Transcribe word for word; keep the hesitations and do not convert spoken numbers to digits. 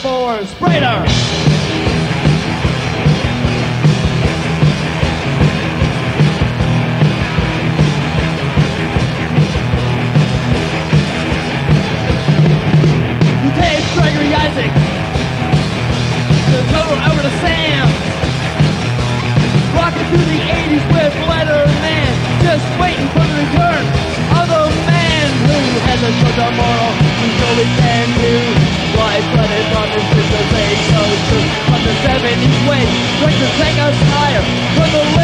for Sprader. Lieutenant Gregory Isaacs. The total over to Sam. Rocking through the eighties with Letterman. Just waiting for the return of the man who has a shoulder moral. We surely can do. Life-blooded on this is a day so true. From the seventies way, going to take us higher. From the